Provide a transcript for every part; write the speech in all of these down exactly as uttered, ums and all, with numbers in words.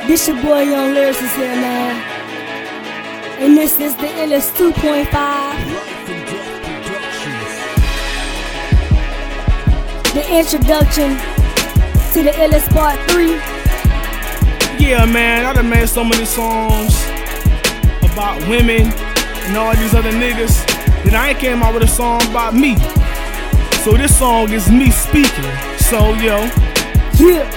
This your boy Young Lyricist here, man. And this is the illest two point five. The introduction to the illest part three. Yeah, man, I done made so many songs about women and all these other niggas that I ain't came out with a song about me. So this song is me speaking. So, yo. Yeah.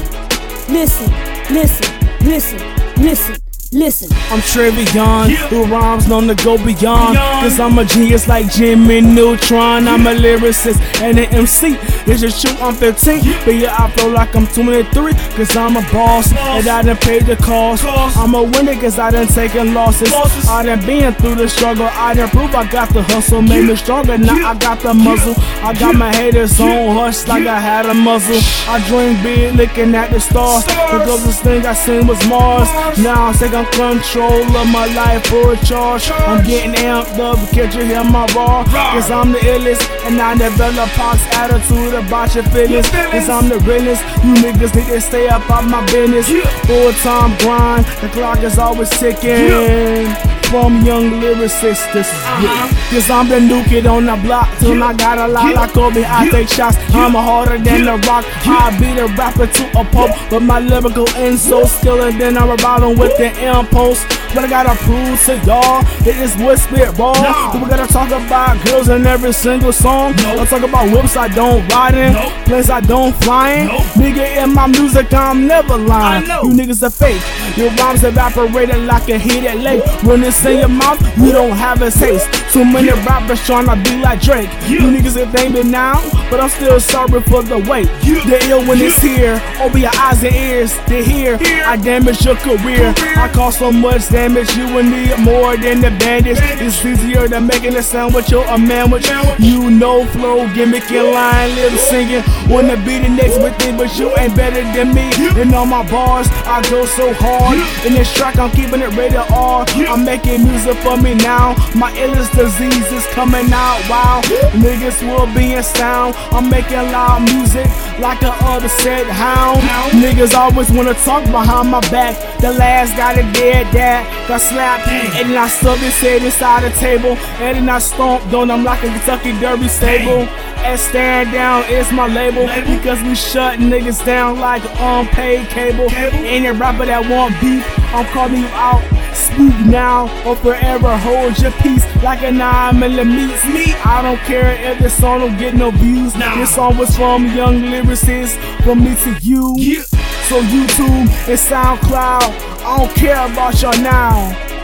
Listen, listen, listen, listen. Listen, I'm Trevion, yeah. Who rhymes known to go beyond, beyond. Cause I'm a genius like Jimmy Neutron. I'm a lyricist and an M C. It's just true, I'm fifteen, yeah. But yeah, I feel like I'm twenty-three. Cause I'm a boss, boss. And I done paid the cost, cost. I'm a winner cause I done taken losses, losses. I done been through the struggle, I done proved I got the hustle. Made yeah. me stronger, now yeah. I got the muzzle, yeah. I got yeah. my haters yeah. on hush like yeah. I had a muzzle. I dream big looking at the stars, stars. Because this thing I seen was Mars, Mars. Now I'm taking control of my life for a charge. charge. I'm getting amped up, can't you hear my raw? Cause I'm the illest, and I develop Pox attitude about your feelings. Cause I'm the realest, you niggas need to stay up on my business. Yeah. Full time grind, the clock is always ticking. Yeah. From Young Lyricist, this is uh-huh. it. Cause I'm the new kid on the block, till yeah. I got a lot yeah. like Kobe, I yeah. take shots. Yeah. I'm harder than yeah. the rock, yeah. I beat a rapper to a pulp, yeah. but my lyrical end so skilled, then I'm about them with the impulse. But I gotta prove to y'all, it is what spit raw. No. We gotta talk about girls in every single song. No. I talk about whips I don't ride in, no. planes I don't fly in. No. Nigga, in my music I'm never lying. You niggas are fake, your rhymes evaporated like a heated lake. When it's in your mouth, you don't have a taste. Too many yeah. rappers tryna be like Drake. Yeah. You niggas are thinking now, but I'm still sorry for the wait. Yeah. They're ill when yeah. it's here, open your eyes and ears. They're here, here. I damage your career. career. I cause so much damage, you will need more than the bandage. bandage. It's easier than making a sandwich or a manwich. You know flow, gimmick and line, little singing. Wanna be the next big thing, but you ain't better than me. Yeah. And on my bars, I go so hard. Yeah. In this track, I'm keeping it rated R. Yeah. I'm making music for me now. My illest disease is coming out, wow. Yeah. Niggas will be in sound. I'm making loud music like a other said hound. Hound. Niggas always wanna talk behind my back. The last guy that did that got slapped, and then I stubbed his head inside the table, and then I stomped on him like a Kentucky Derby stable. And Stand Down is my label, label, because we shut niggas down like unpaid cable. cable. Any rapper that want beef, I'm calling you out. Speak now or forever hold your peace like a nine millimeters. Me, I don't care if this song don't get no views. Nah. This song was from Young Lyricist, from me to you. Yeah. So YouTube and SoundCloud, I don't care about y'all now.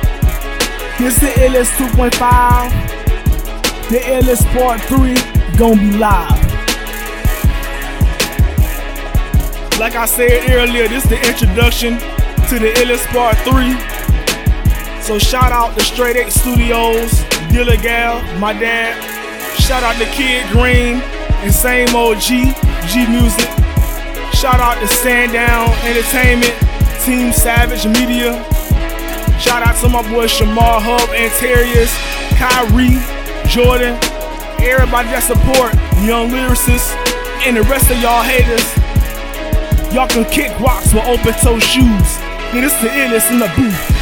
This the illest two point five, the illest part three, gonna be live. Like I said earlier, this the introduction to the illest part three. So shout out to Straight Eight Studios, Dilla Gal, my dad. Shout out to Kid Green and same old G, G Music. Shout out to Stand Down Entertainment, Team Savage Media. Shout out to my boy Shamar Hub, Antarius, Kyrie, Jordan, everybody that support Young Lyricists, and the rest of y'all haters. Y'all can kick rocks with open toe shoes. And this the illest in the booth.